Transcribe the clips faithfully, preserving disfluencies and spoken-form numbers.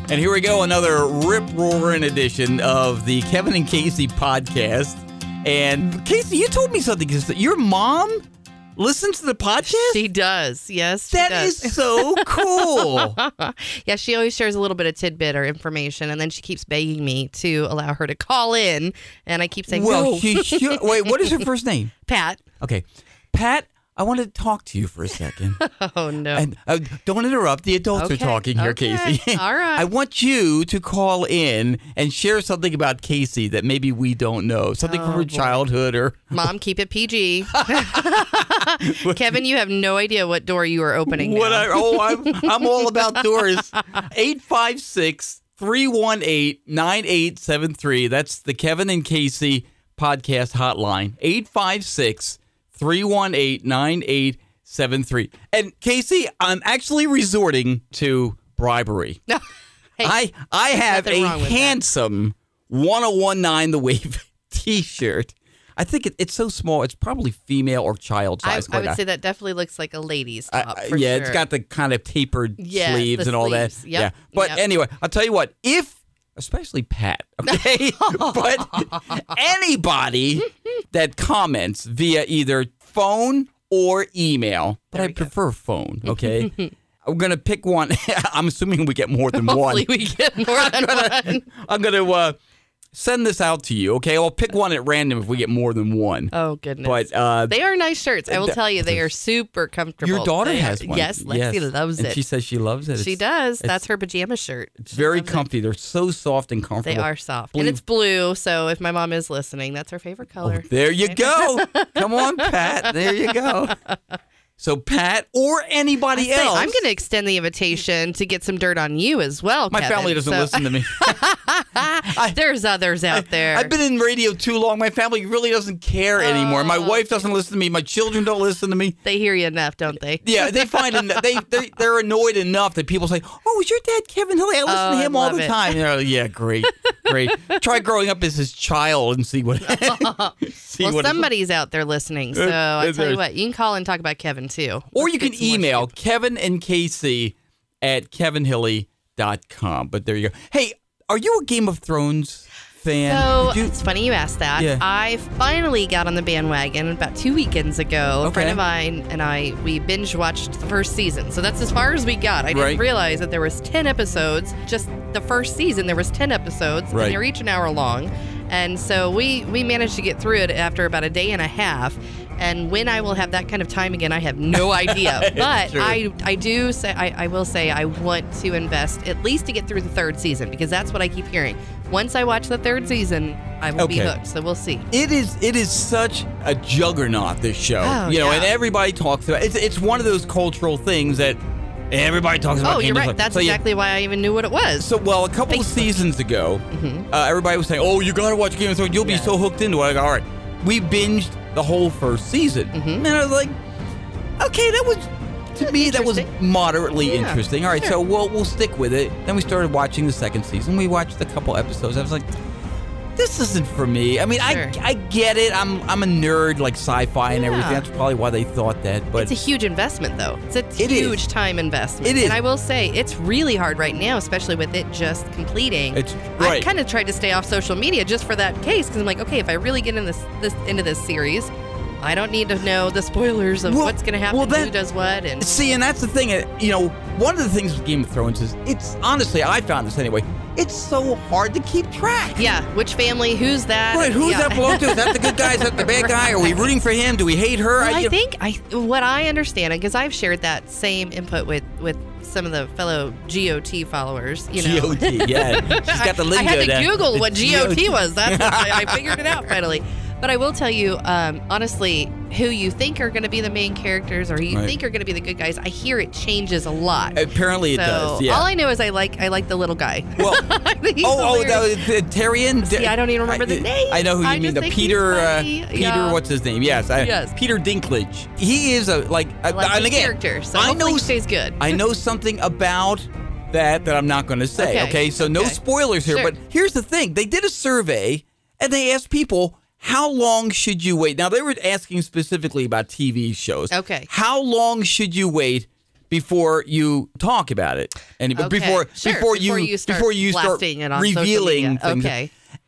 And here we go, another rip-roaring edition of the Kevin and Casey podcast. And Casey, you told me something. Your mom listens to the podcast? She does, yes. She that does. is so cool. Yeah, she always shares a little bit of tidbit or information, and then she keeps begging me to allow her to call in, and I keep saying, well, no. she should. Wait, what is her first name? Pat. Okay. Pat, I want to talk to you for a second. Oh, no. And uh, don't interrupt. The adults Okay, are talking here, okay. Casey. All right. I want you to call in and share something about Casey that maybe we don't know. Something Oh, from her boy. childhood or... Mom, keep it P G. Kevin, you have no idea what door you are opening What now. I, oh, I'm, I'm all about doors. eight five six, three one eight, nine eight seven three. That's the Kevin and Casey podcast hotline. eight five six, three one eight, nine eight seven three. And Casey, I'm actually resorting to bribery. Hey, I I have a nothing wrong with that. handsome ten nineteen The Wave t-shirt. I think it, it's so small. It's probably female or child I, size. I would quite say that definitely looks like a lady's I- top. I- for yeah, sure. it's got the kind of tapered Yes, sleeves the and all that. sleeves. Yep, Yeah, but yep. anyway, I'll tell you what. If especially Pat, okay, but anybody that comments via either phone or email, but There I we go. prefer phone. Okay, I'm gonna pick one. I'm assuming we get more than Hopefully one. we get more than one. I'm gonna uh, send this out to you. Okay, I'll pick one at random if we get more than one. Oh, goodness. But uh, They are nice shirts. I will th- tell you, they are super comfortable. your daughter They are- has one. Yes, Lexi loves and it. She says she loves it. She It's- does. it's- That's her pajama shirt. It's She very loves it. comfy. They're so soft and comfortable. They are soft. Believe- And it's blue, so if my mom is listening, that's her favorite color. Oh, there you go. Come on, Pat. There you go. So, Pat or anybody Say, else. I'm going to extend the invitation to get some dirt on you as well, My Kevin. family doesn't So- listen to me. There's others out there. I've been in radio too long. My family really doesn't care anymore. My Oh, wife doesn't listen to me. My children don't listen to me. They hear you enough, don't they? Yeah, they find it, they they they're annoyed enough that people say, "Oh, is your dad Kevin Hilly? I listen Oh, to I him all love the it. time." You know, yeah, great, great. Try growing up as his child and see what. see Well, what it's- somebody's out there listening, so Uh, I'll tell you there's- what, you can call and talk about Kevin, too. Or Let's you get can some more email scoop. Kevin and Casey at kevin hilly dot com. But there you go. Hey, are you a Game of Thrones fan? So Did you- it's funny you asked that. Yeah. I finally got on the bandwagon about two weekends ago. A Okay. friend of mine and I, we binge watched the first season. So that's as far as we got. I didn't Right. realize that there was ten episodes. Just the first season, there was ten episodes, Right. and they're each an hour long. And so we we managed to get through it after about a day and a half. And when I will have that kind of time again, I have no idea. But True. I I do say I, I will say I want to invest at least to get through the third season, because that's what I keep hearing. Once I watch the third season, I will be Okay. hooked. So we'll see. It is it is such a juggernaut, this show. Oh, you know, yeah. and everybody talks about it. It's it's one of those cultural things that everybody talks about. Oh, Game you're of right. Thrones. That's So, yeah, exactly why I even knew what it was. So, well, a couple of Facebook. seasons ago, Mhm. uh, everybody was saying, "Oh, you got to watch Game of Thrones. You'll be Yeah. so hooked into it." I go, all right, we binged the whole first season, Mhm. and I was like, "Okay, that was to me that was interesting. moderately Yeah, interesting." All right, sure. so we'll we'll stick with it. Then we started watching the second season. We watched a couple episodes. I was like, "This isn't for me." I mean, Sure. I I get it. I'm I'm a nerd like sci-fi and Yeah. everything. That's probably why they thought that. But It's a huge investment, though. It's a It is. huge time investment. It is. And I will say, it's really hard right now, especially with it just completing. it's I right. kind of tried to stay off social media just for that case, because I'm like, okay, if I really get in this, this into this series, I don't need to know the spoilers of Well- what's going to happen, well, that- who does what, and See, and that's the thing. uh, You know, one of the things with Game of Thrones is it's honestly, I found this anyway. It's so hard to keep track. yeah, which family, who's that? Right, who's Yeah. that belong to? Is that the good guy? Is that the bad guy? Are we rooting for him? Do we hate her? Well, I you know- think I what I understand, because I've shared that same input with with some of the fellow G O T followers. You know, G O T, yeah. She's got the I, I lingo. had to down. Google The what G O T G O T was. That's what I, I figured it out finally. But I will tell you, um, honestly, who you think are going to be the main characters or who you Right. think are going to be the good guys, I hear it changes a lot. Apparently it so does, yeah. all I know is I like I like the little guy. Well, I think he's oh, oh, hilarious. that was uh, Tyrion. See, I don't even remember the name. I know who you I mean. just The think he's Peter. Uh, funny. Peter. Yeah. What's his name? Yes, I, Yes. Peter Dinklage. He is a like. I like and his again, character, so I hopefully know he stays good. I know something about that that I'm not going to say. Okay, Okay, so no okay. spoilers here. Sure. But here's the thing: they did a survey and they asked people, how long should you wait? Now they were asking specifically about T V shows. Okay. How long should you wait before you talk about it, and Okay, before sure, before, before you, you start before you start blasting it on social revealing media. things. Okay.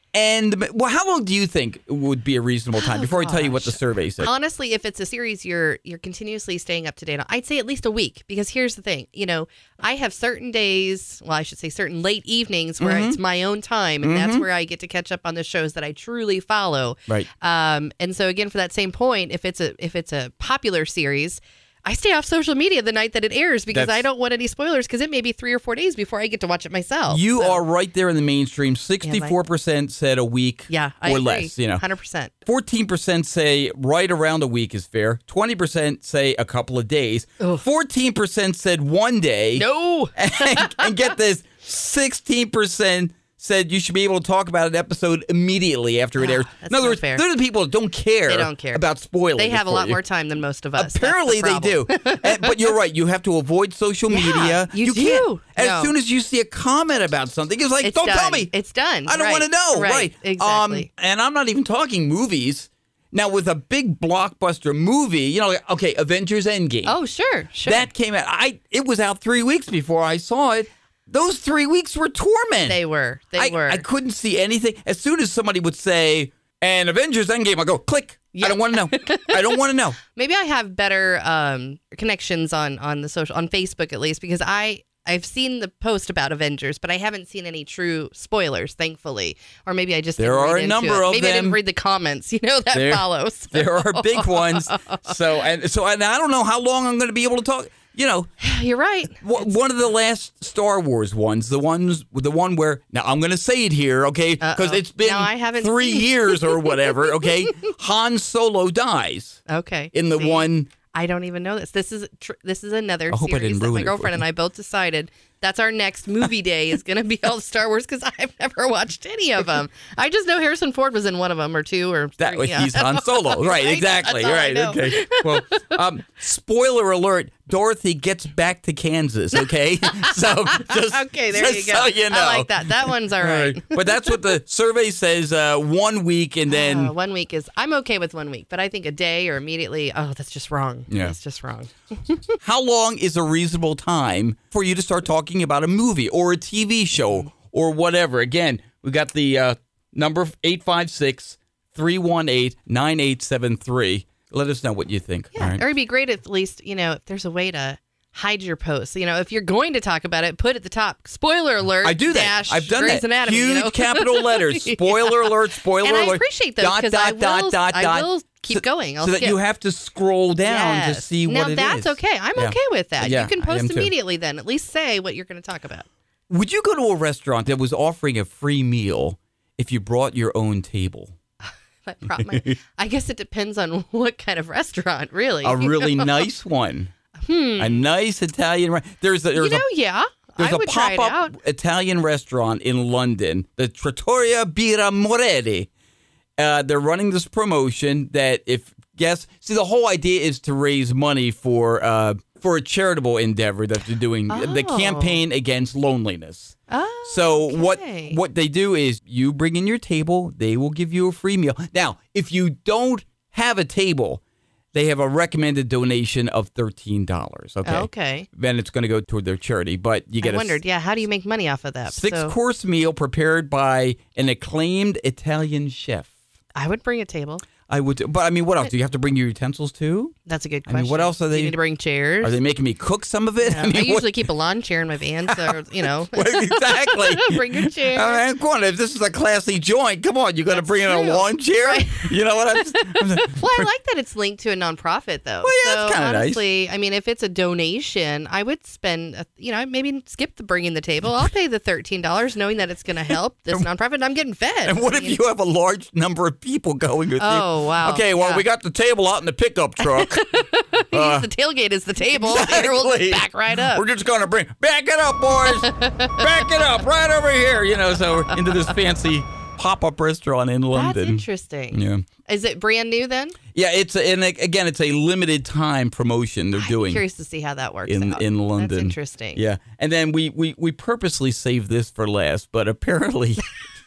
And well, how long do you think would be a reasonable time? Oh, before I tell you what the gosh. survey said. Honestly, if it's a series you're you're continuously staying up to date on, I'd say at least a week. Because here's the thing, you know, I have certain days, well, I should say certain late evenings where Mm-hmm. it's my own time, and that's where I get to catch up on the shows that I truly follow. Right. Um, and so again, for that same point, if it's a if it's a popular series, I stay off social media the night that it airs because That's- I don't want any spoilers because it may be three or four days before I get to watch it myself. You So, are right there in the mainstream. sixty-four percent said a week yeah, I or agree. less, you know. one hundred percent. fourteen percent say right around a week is fair. twenty percent say a couple of days. Ugh. fourteen percent said one day. No. and, and get this, sixteen percent said you should be able to talk about an episode immediately after it Ah, airs. that's In other not words, fair. they're the people that don't care, They don't care. about spoilers. They have a for lot you. more time than most of us. That's the Apparently they do. problem. And- but you're right. You have to avoid social Yeah, media. you can't. do. As No. soon as you see a comment about something, it's like, It's don't done. tell me. It's done. I don't Right. want to know. Right. Exactly. Um, and I'm not even talking movies. Now, with a big blockbuster movie, you know, like, okay, Avengers Endgame. Oh, sure, sure. That came out. I It was out three weeks before I saw it. Those three weeks were torment. they were. They I, were. I couldn't see anything. As soon as somebody would say, and Avengers Endgame, I go, click. Yeah. I don't want to know. I don't want to know. Maybe I have better um, connections on on the social on Facebook at least because I I've seen the post about Avengers, but I haven't seen any true spoilers, thankfully. Or maybe I just There didn't are read a into number it. of maybe I didn't them. read the comments. You know that There- follows. There are big ones. So and so and I don't know how long I'm going to be able to talk. You know, You're right. w- one of the last Star Wars ones, the ones the one where now I'm going to say it here, okay? Because Uh-oh. it's been No, I haven't three seen it. years or whatever, okay? Han Solo dies Okay. in the See? one. I don't even know this. This is tr- this is another I hope I series didn't that ruin my it for girlfriend you. and I both decided that's our next movie day is going to be all Star Wars because I've never watched any of them. I just know Harrison Ford was in one of them or two or That three. Yeah. he's Han Solo, right? Right? Exactly, That's all I right? know. Okay. Well, um, spoiler alert: Dorothy gets back to Kansas. Okay, so just Okay, there just you go. So you know. I like that. That one's all right. But that's what the survey says. Uh, one week, and then Uh, one week is I'm okay with one week, but I think a day or immediately. Oh, that's just wrong. Yeah. That's just wrong. how long is a reasonable time for you to start talking about a movie or a T V show or whatever? Again, we got the uh, number eight five six, three one eight, nine eight seven three. Let us know what you think. Yeah, all right? or it'd be great if at least you know if there's a way to hide your posts. You know, if you're going to talk about it, put at the top spoiler alert. I do that. Dash I've done Grey's that. Anatomy, Huge you know? capital letters. Spoiler alert. Spoiler And alert. I appreciate those Dot, because dot, I will. dot, dot, I dot. will keep so, going. I'll so that skip. you have to scroll down to Yes. see now, what it is. that's okay. I'm Yeah. okay with that. Yeah, you can I am post too. immediately then. At least say what you're going to talk about. Would you go to a restaurant that was offering a free meal if you brought your own table? I, brought my, I guess it depends on what kind of restaurant, really. A really nice one. A nice Italian. Re- there's a, there's Hmm. you know, a yeah. There's I a would try it out. pop-up Italian restaurant in London, the Trattoria Birra Moretti. Uh, they're running this promotion that if guests see, the whole idea is to raise money for uh, for a charitable endeavor that they're doing, the Oh. campaign against loneliness. Oh, So what okay. what they do is you bring in your table, they will give you a free meal. Now, if you don't have a table, they have a recommended donation of thirteen dollars. Okay. Okay. Then it's going to go toward their charity, but you I get a wondered, yeah, how do you make money off of that? six So course meal prepared by an acclaimed Italian chef. I would bring a table. I would, but I mean, what else? Do you have to bring your utensils too? That's a good I question. mean, what else are Do they- you need to bring chairs? Are they making me cook some of it? Yeah, I, mean, what- usually keep a lawn chair in my van, so you know. Well, exactly. Bring your chair. I mean, come on, if this is a classy joint, come on, you got to That's bring in a true. lawn chair. You know what I'm? Just, I'm just- Well, I like that it's linked to a nonprofit, though. Well, yeah, so it's kinda nice. honestly, I mean, if it's a donation, I would spend, a, you know, maybe skip the bringing the table. I'll pay the thirteen dollars, knowing that it's going to help this nonprofit. And I'm getting fed. And what I if mean, you have a large number of people going with you? Oh, wow. Okay, well, Yeah. we got the table out in the pickup truck. use the tailgate is the table. Here, we'll Exactly. back right up. We're just going to bring, back it up, boys. Back it up right over here. You know, so we're into this fancy pop-up restaurant in London. That's interesting. Yeah. Is it brand new then? Yeah, it's a, and again, it's a limited time promotion they're I'm doing curious to see how that works in out. in London. That's interesting. Yeah, and then we we we purposely saved this for last, but apparently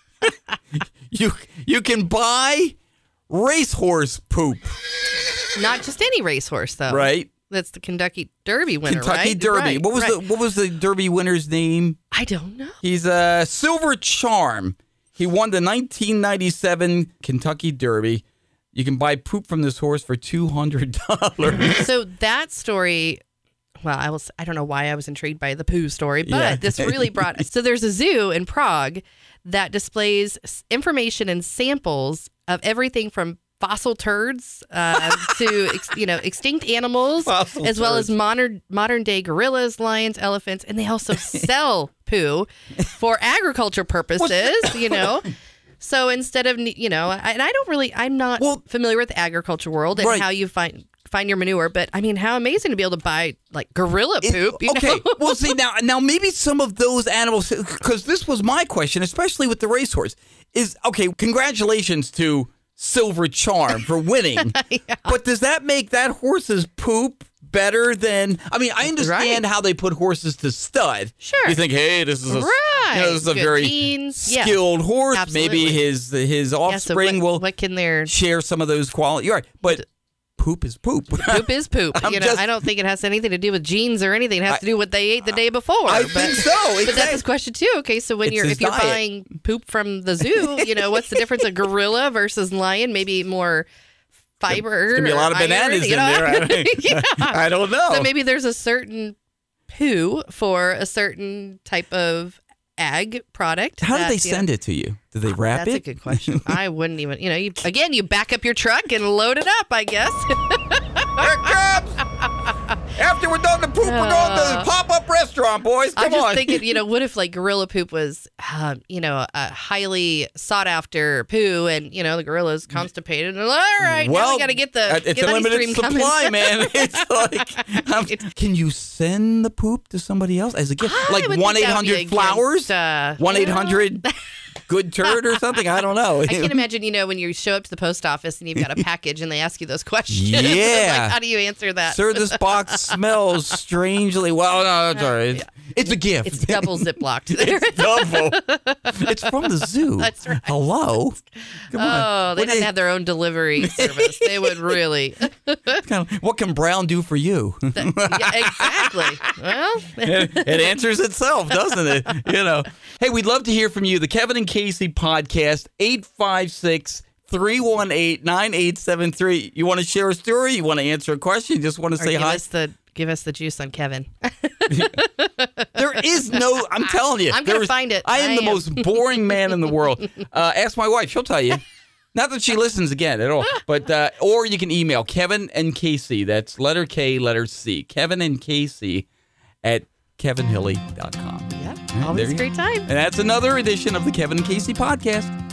you you can buy racehorse poop, Not just any racehorse, though. right? That's the Kentucky Derby winner, Kentucky right? Derby. Right, what was right. the What was the Derby winner's name? I don't know. He's a uh, Silver Charm. He won the nineteen ninety-seven Kentucky Derby. You can buy poop from this horse for two hundred dollars. So that story, well, I was I don't know why I was intrigued by the poo story, but Yeah. this really brought. So there's a zoo in Prague that displays s- information and samples of everything from fossil turds uh, to ex, you know extinct animals, Fossil as well as turds. modern modern day gorillas, lions, elephants, and they also sell poo for agriculture purposes. You know. So instead of, you know, and I don't really, I'm not Well, familiar with the agriculture world and right. how you find find your manure, but I mean, how amazing to be able to buy like gorilla It- poop. You okay, know? well, see now, now maybe some of those animals, because this was my question, especially with the racehorse, is okay. Congratulations to Silver Charm for winning, Yeah. but does that make that horse's poop better than? I mean, I understand Right. how they put horses to stud. Sure. You think, hey, this is a, Right. you know, this is a Good very genes. Yeah. skilled horse. Absolutely. Maybe his his Yeah, so offspring what, will what can their share some of those qualities. You're right, but poop is poop. poop is poop. I'm you know, just- I don't think it has anything to do with genes or anything. It has to do with what they ate the day before. I but, think so. But that's exactly. his question too. Okay, so when It's you're his if you're diet. buying poop from the zoo, you know, what's the difference of gorilla versus lion? Maybe more fiber. There's gonna be a or lot of iron, bananas you in know? there. I, mean, Yeah. I don't know. So maybe there's a certain poo for a certain type of ag product. How do that, they you know- send it to you? Do they wrap That's it? a good question. I wouldn't even, you know, you, again, you back up your truck and load it up, I guess. Here it comes. After we're done the poop, we're going to Uh, the pop-up restaurant, boys. Come I'm just on. thinking, you know, what if like gorilla poop was, um, you know, a highly sought after poo, and you know the gorilla's constipated, and all right, now well, we got to get the uh, it's get a money limited stream supply, coming. man. It's like, um, can you send the poop to somebody else as a gift? I Like would think one eight that would be hundred flowers, against, uh, one eight hundred good turd or something. I don't know. I can't imagine, you know, when you show up to the post office and you've got a package and they ask you those questions. Yeah. Like, how do you answer that? Sir, this box smells strangely. Well, no, it's all right. It's, it's a gift. It's double ziplocked. It's double. It's from the zoo. That's right. Hello. Come on. Oh, they'd What have do to have their own delivery service. They would really. kind of- what can Brown do for you? Yeah, exactly. Well, it, it answers itself, doesn't it? You know. Hey, we'd love to hear from you. The Kevin and Casey podcast, eight five six, three one eight, nine eight seven three. You want to share a story? You want to answer a question? You just want to or say give hi? us the give us the juice on Kevin. There is no, I'm telling you. I'm gonna there's- find it. I am I the am. most boring man in the world. Uh, ask my wife. She'll tell you. Not that she listens again at all. But, uh, or you can email Kevin and Casey. That's letter K, letter C. Kevin and Casey at kevin hilly dot com. Yeah, there always you a great time. And that's another edition of the Kevin and Casey podcast.